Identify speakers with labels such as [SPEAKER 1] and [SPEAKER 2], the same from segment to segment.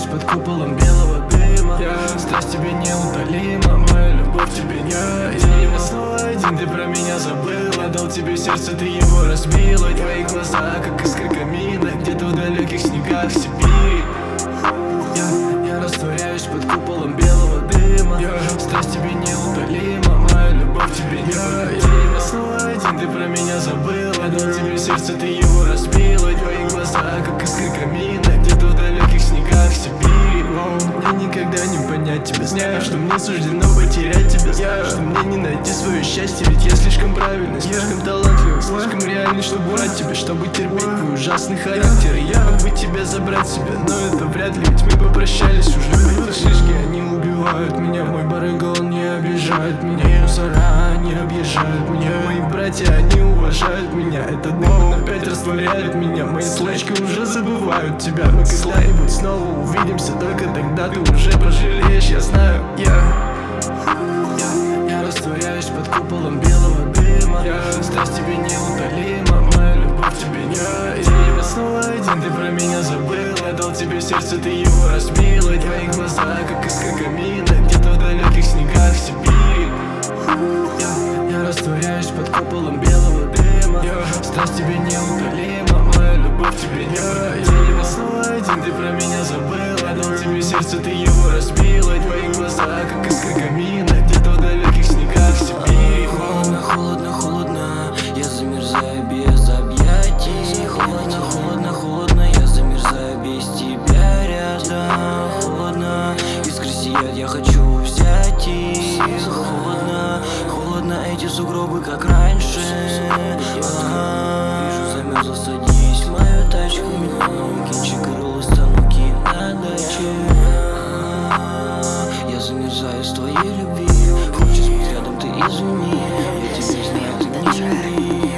[SPEAKER 1] под куполом белого дыма. Страсть тебе неутолима, моя любовь тебе не. Я снова один, ты про меня забыла. Дал тебе сердце, ты его разбила. Твои глаза, как искра камина, где-то в далеких снегах Сибири. Я растворяюсь под куполом белого дыма. Страсть тебе неутолима, моя любовь тебе не. Я снова один, ты про меня забыла. Дал тебе сердце, ты его разбила. Твои глаза, как искра камина, где-то в далеких снегах Сибири. Мне никогда не понять тебя. Знаю, что мне суждено потерять тебя. Знаю, что мне не найти свое счастье. Ведь я слишком правильный, слишком талантливый, слишком реальный, чтобы брать тебя, чтобы терпеть твой ужасный характер. И я мог бы тебя забрать себе, но это вряд ли, ведь мы попрощались уже. Мои шишки, они убивают меня. Мой барыга, он не обижает меня. Мусора, они объезжают меня. Мои братья, они уважают меня. Этот дым опять растворяет меня. Мои слочки уже забывают тебя. Мы когда-нибудь снова увидимся, только тогда ты уже пожалеешь, я знаю. Я растворяюсь под куполом белого дыма. Страсть тебе неутолима, моя любовь тебе не. Я снова один, ты про меня забыла. Дал тебе сердце, ты его разбила. Твои глаза, как искра камина, где-то в далеких снегах Сибири. Я растворяюсь под куполом белого дыма. Страсть тебе неутолима, моя любовь тебе не. Я снова один, ты про меня забыла. Дал тебе сердце, ты его разбила. Твои глаза, как искра камина, где-то в далеких снегах Сибири.
[SPEAKER 2] Холодно, холодно, холодно, я замерзаю без объятий. Холодно, холодно, холодно, я замерзаю без тебя рядом. Холодно, искры сияют, я хочу взять их. Холодно, холодно, эти сугробы как раньше. Вижу, замерзла, садись в мою тачку. Кинчик и роллы, стануки на даче. Я замерзаю с твоей любви. Хочешь быть рядом, ты извини. Я тебя знаю, ты не люби.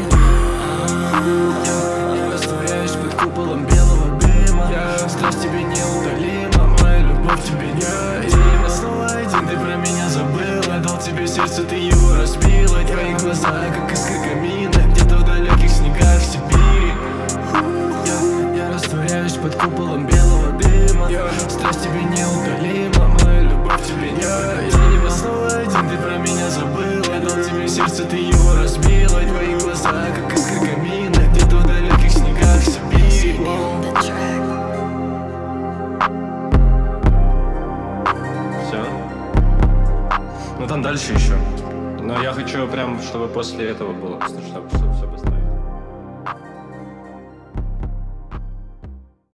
[SPEAKER 1] Я растворяюсь под куполом белого дыма. Страсть тебе неутолима, моя любовь тебе не. Я снова один, ты про меня забыла. Дал тебе сердце, ты его разбила. Твои глаза, как искра камина, где-то в далеких снегах Сибири. Я растворяюсь под куполом белого дыма. Страсть тебе неутолима, моя любовь тебе не. Я снова один, ты про меня забыла. Дал тебе сердце, ты его разбила. Твои глаза, как искра камина, где-то в далеких снегах Сибири.
[SPEAKER 3] Все? Ну там дальше еще. Но я хочу прям, чтобы после этого было, чтобы